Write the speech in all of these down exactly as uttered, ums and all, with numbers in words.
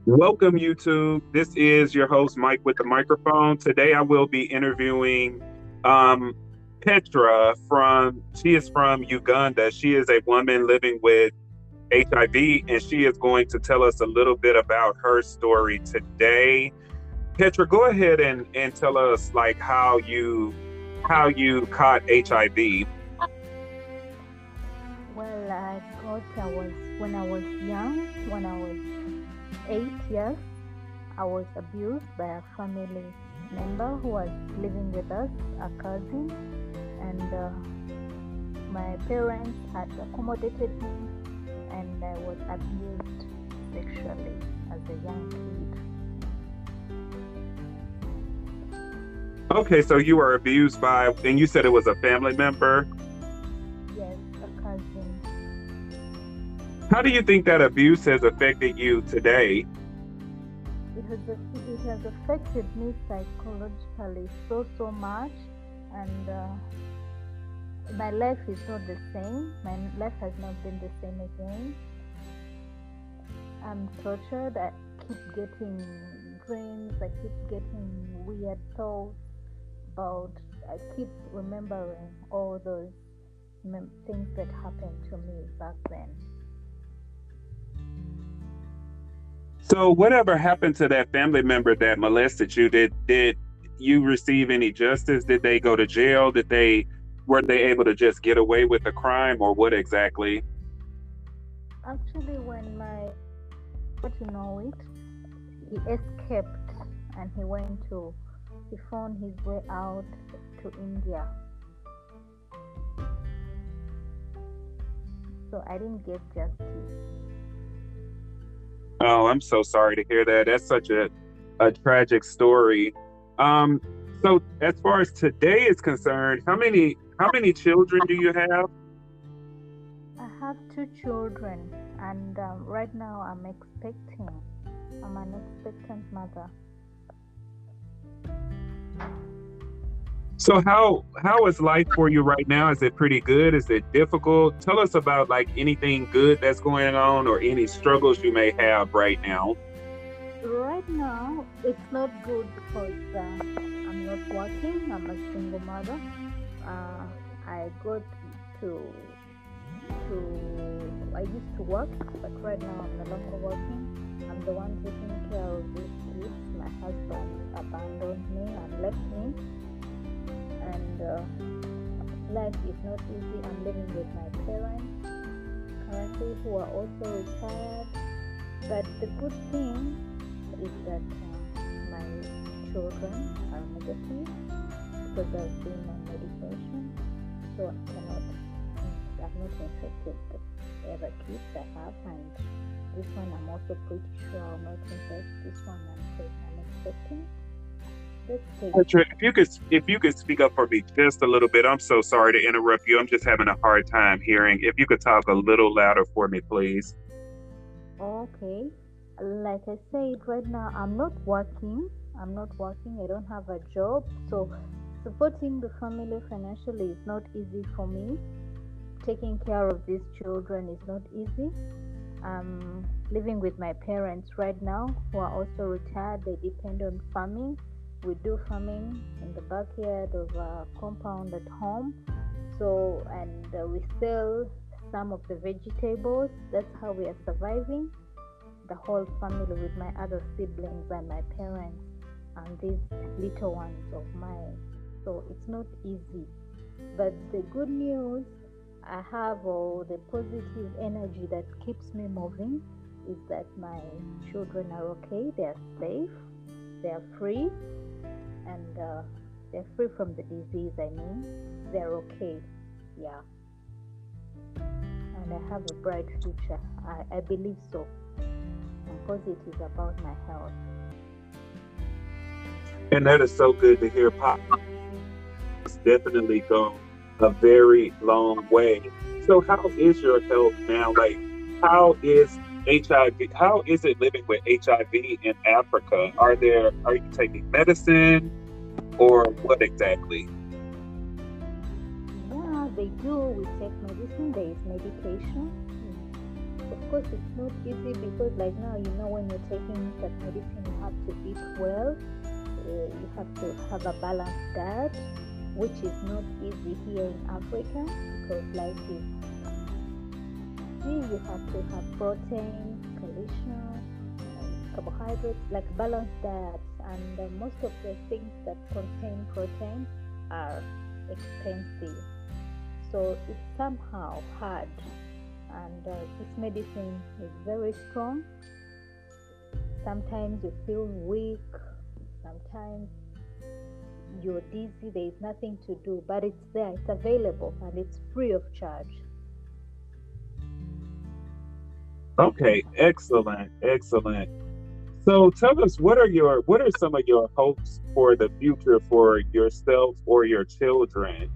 Welcome, YouTube. This is your host, Mike, with the microphone. Today, I will be interviewing um, Petra from. She is from Uganda. She is a woman living with H I V, and she is going to tell us a little bit about her story today. Petra, go ahead and and tell us like how you how you caught H I V. Well, I got I was when I was young, when I was eight years, I was abused by a family member who was living with us, a cousin, and uh, my parents had accommodated me, and I was abused sexually as a young kid. Okay, so you were abused by, and you said it was a family member. Yes, a cousin. How do you think that abuse has affected you today? It has it has affected me psychologically so so much, and. Uh, my life is not the same. My life has not been the same again. I'm tortured. I keep getting dreams. I keep getting weird thoughts about. I keep remembering all those mem- things that happened to me back then. So whatever happened to that family member that molested you? Did did you receive any justice? Did they go to jail? Did they were they able to just get away with the crime or what exactly? Actually, when my got to know it, he escaped and he went to. He found his way out to India. So I didn't get justice. Oh, I'm so sorry to hear that. That's such a, a tragic story. Um, so as far as today is concerned, how many how many children do you have? I have two children, and um, right now I'm expecting. I'm an expectant mother. So how how is life for you right now? Is it pretty good? Is it difficult? Tell us about like anything good that's going on or any struggles you may have right now. Right now, it's not good because uh, I'm not working. I'm a single mother. Uh, I got to to. I used to work, but right now I'm no longer working. I'm the one taking care of these kids. My husband abandoned me and left me, and uh, life is not easy. I'm living with my parents currently, who are also retired. But the good thing is that uh, my children are negative because I've been on medication, so I cannot, I've not infected the other kids I have, and this one I'm also pretty sure I'll not infect this one I'm, I'm expecting. Let's take. Patrick, if you could if you could speak up for me just a little bit. I'm so sorry to interrupt you. I'm just having a hard time hearing. If you could talk a little louder for me, please. Okay, like I said, right now I'm not working. I'm not working. I don't have a job, so supporting the family financially is not easy for me. Taking care of these children is not easy. I'm living with my parents right now, who are also retired. They depend on farming. We do farming in the backyard of a compound at home. So, and uh, we sell some of the vegetables. That's how we are surviving. The whole family with my other siblings and my parents and these little ones of mine. So it's not easy. But the good news I have, or the positive energy that keeps me moving, is that my children are okay, they are safe, they are free, and uh, they're free from the disease. I mean, they're okay. Yeah, and I have a bright future. I, I believe so. I'm positive about my health. And that is so good to hear. Pop has definitely gone a very long way. So, how is your health now? Like, how is H I V? How is it living with H I V in Africa? Are there are you taking medicine or what exactly? Yeah, they do. We take medicine. There is medication. Of course, it's not easy because, like now, you know, when you're taking that medicine, you have to eat well. Uh, you have to have a balanced diet, which is not easy here in Africa because life is easy. You have to have protein, calcium, and carbohydrates, like balanced diet. And uh, most of the things that contain protein are expensive. So it's somehow hard. And uh, this medicine is very strong. Sometimes you feel weak, sometimes you're dizzy, there is nothing to do, but it's there, it's available, and it's free of charge. Okay, excellent, excellent. So tell us, what are your what are some of your hopes for the future for yourself or your children?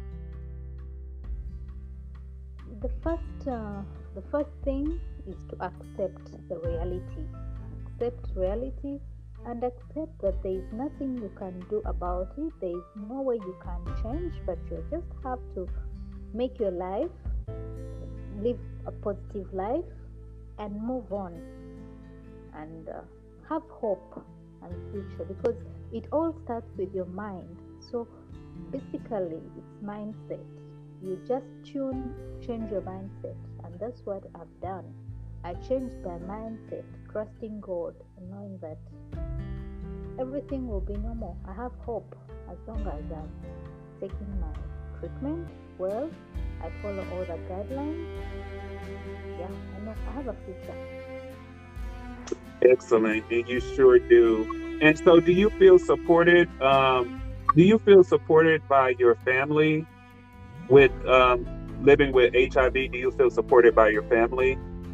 The first, uh, the first thing is to accept the reality. Accept reality and accept that there is nothing you can do about it. There is no way you can change, but you just have to make your life, live a positive life, and move on, and uh, have hope and future, because it all starts with your mind. So basically, it's mindset. You just tune, change your mindset, and that's what I've done. I changed my mindset, trusting God, and knowing that everything will be normal. I have hope as long as I'm taking my treatment well. I follow all the guidelines. Yeah, I know I have a future. Excellent, and you sure do. And so, do you feel supported? Um, do you feel supported by your family with um, living with H I V? Do you feel supported by your family?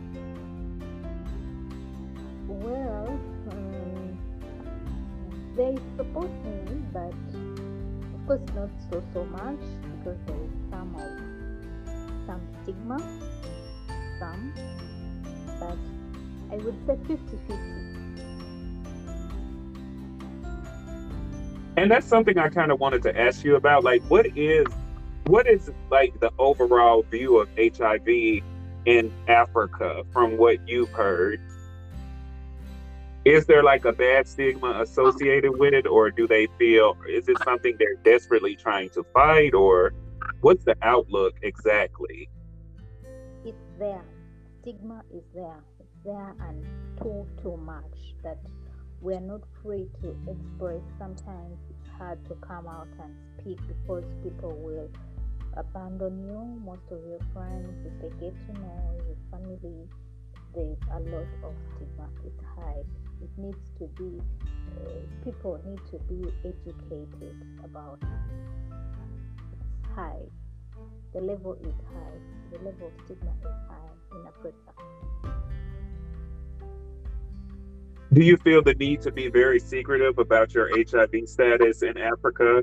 Well, um, they support me, but of course not so so much because there is some of some stigma, some, but I would say fifty-fifty. And that's something I kind of wanted to ask you about. Like, what is what is like the overall view of H I V in Africa from what you've heard? Is there like a bad stigma associated with it, or do they feel, is it something they're desperately trying to fight, or what's the outlook exactly? It's there. Stigma is there. It's there and too too much that we're not free to express. Sometimes it's hard to come out and speak because people will abandon you. Most of your friends, if they get to know your family, there's a lot of stigma. It's high. It needs to be, uh, people need to be educated about it. It's high. The level is high. The level of stigma is high in Africa. Do you feel the need to be very secretive about your H I V status in Africa?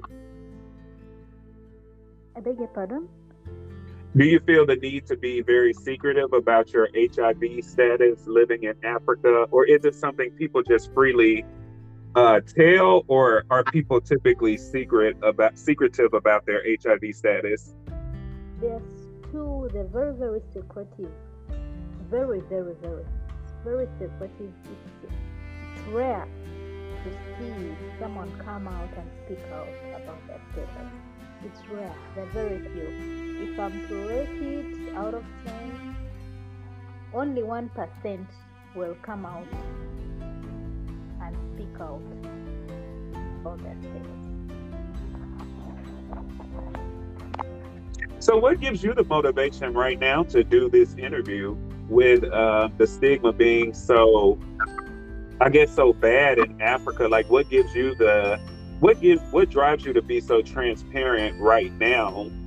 I beg your pardon? Do you feel the need to be very secretive about your H I V status living in Africa, or is it something people just freely uh, tell, or are people typically secret about secretive about their H I V status? There's two. They're very very secretive. Very very very very secretive. It's, it's rare to see someone come out and speak out about their status. It's rare. They're very few. If I'm to rate it out of ten, only one percent will come out and speak out about their status. So, what gives you the motivation right now to do this interview with uh, the stigma being so, I guess, so bad in Africa? Like, what gives you the What gives, what drives you to be so transparent right now?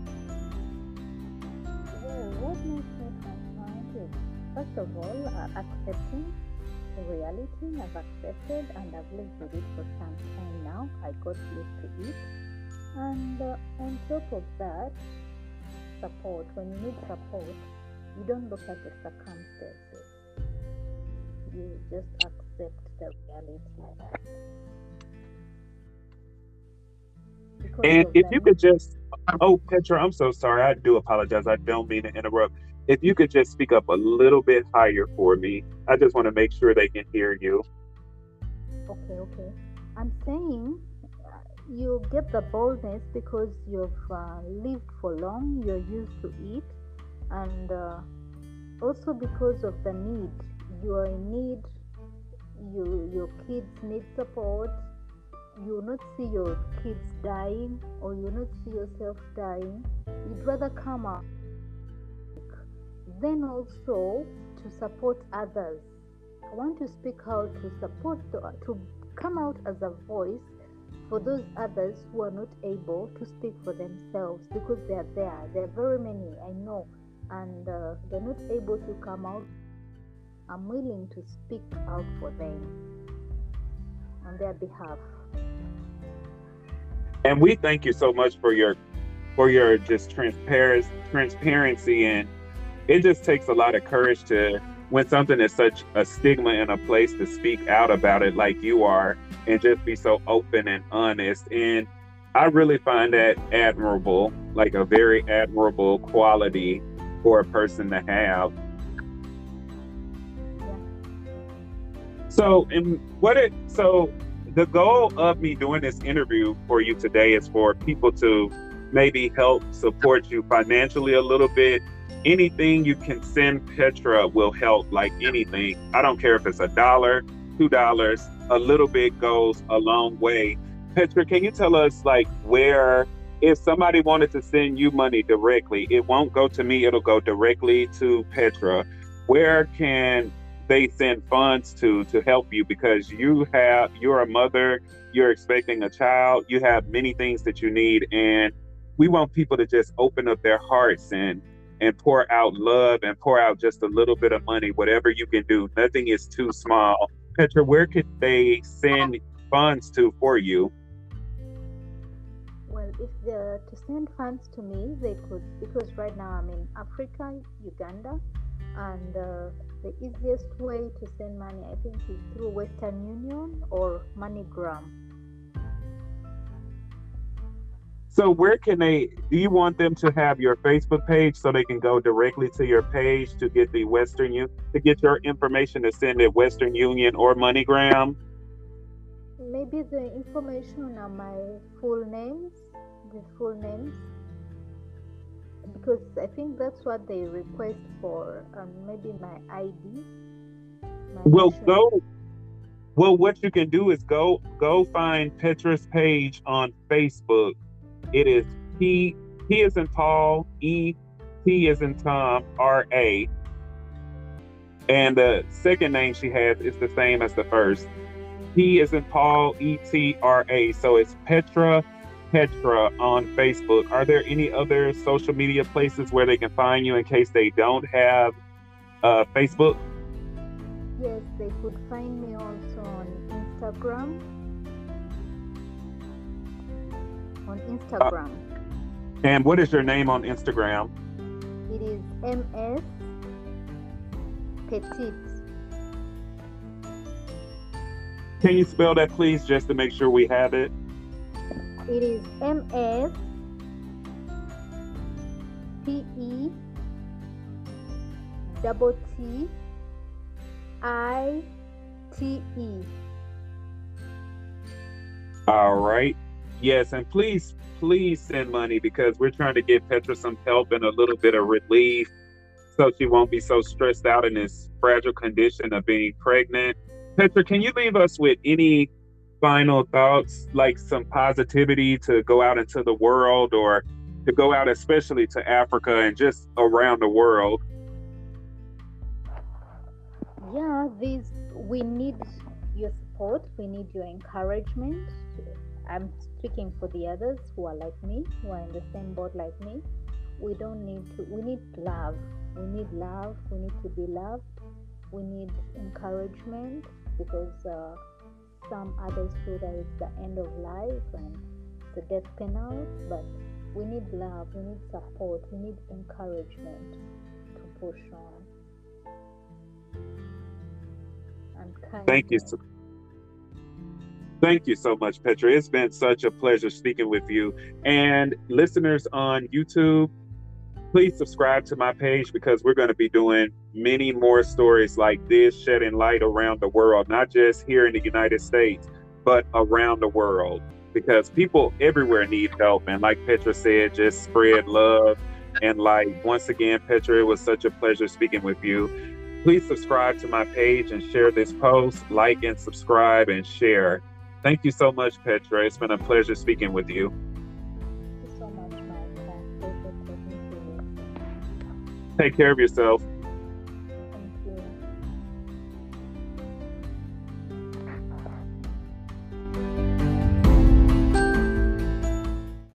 Well, what makes me transparent is, first of all, uh, accepting the reality. I've accepted and I've lived with it for some time now. I got used to it. And uh, on top of that, support. When you need support, you don't look at the circumstances. You just accept the reality. And if you could just, oh, Petra, I'm so sorry. I do apologize. I don't mean to interrupt. If you could just speak up a little bit higher for me, I just want to make sure they can hear you. Okay, okay. I'm saying uh, you get the boldness because you've uh, lived for long, you're used to it, and uh, also because of the need. You are in need, you, your kids need support, you will not see your kids dying, or you will not see yourself dying. You'd rather come out, then also to support others. I want to speak out to support, the, to come out as a voice for those others who are not able to speak for themselves, because they are there. There are very many, I know, and uh, they're not able to come out. I'm willing to speak out for them on their behalf. And we thank you so much for your for your just transparency transparency and it just takes a lot of courage to, when something is such a stigma in a place, to speak out about it like you are and just be so open and honest. And I really find that admirable, like a very admirable quality for a person to have. Yeah. So, and what it, so the goal of me doing this interview for you today is for people to maybe help support you financially a little bit. Anything you can send Petra will help, like anything. I don't care if it's a dollar, two dollars, a little bit goes a long way. Petra, can you tell us like where, if somebody wanted to send you money directly, it won't go to me, it'll go directly to Petra. Where can they send funds to to help you? Because you have, you're a mother, you're expecting a child, you have many things that you need, and we want people to just open up their hearts and and pour out love and pour out just a little bit of money, whatever you can do. Nothing is too small. Petra, where could they send funds to for you? Well, if they're to send funds to me, they could, because right now I'm in Africa, Uganda, and uh, the easiest way to send money, I think, is through Western Union or MoneyGram. So where can they, do you want them to have your Facebook page so they can go directly to your page to get the Western Union, to get your information to send it Western Union or MoneyGram? Maybe the information are my full names, the full names, because I think that's what they request for, um, maybe my I D. My Well, national- go, well, what you can do is go, go find Petra's page on Facebook. It is P, P as in Paul, E, T as in Tom, R, A. And the second name she has is the same as the first. P as in Paul, E, T, R, A. So it's Petra, Petra on Facebook. Are there any other social media places where they can find you in case they don't have uh, Facebook? Yes, they could find me also on Instagram. On Instagram. Uh, and what is your name on Instagram? It is M S Petit. Can you spell that, please, just to make sure we have it? It is M S P E double T I T E. All right. Yes, and please, please send money because we're trying to give Petra some help and a little bit of relief so she won't be so stressed out in this fragile condition of being pregnant. Petra, can you leave us with any final thoughts, like some positivity to go out into the world or to go out especially to Africa and just around the world? Yeah, these, we need your support, we need your encouragement. I'm speaking for the others who are like me, who are in the same boat like me. We don't need to, we need love. We need love. We need to be loved. We need encouragement because uh, some others feel that it's the end of life and the death penalty, but we need love. We need support. We need encouragement to push on. And kindness. Thank you so Thank you so much, Petra. It's been such a pleasure speaking with you. And listeners on YouTube, Please subscribe to my page because we're going to be doing many more stories like this, shedding light around the world, not just here in the United States, but around the world, because people everywhere need help. And like Petra said, just spread love and light. Once again, Petra, it was such a pleasure speaking with you. Please subscribe to my page and share this post, like and subscribe and share. Thank you so much, Petra. It's been a pleasure speaking with you. Thank you so much, Mike. Take care of yourself.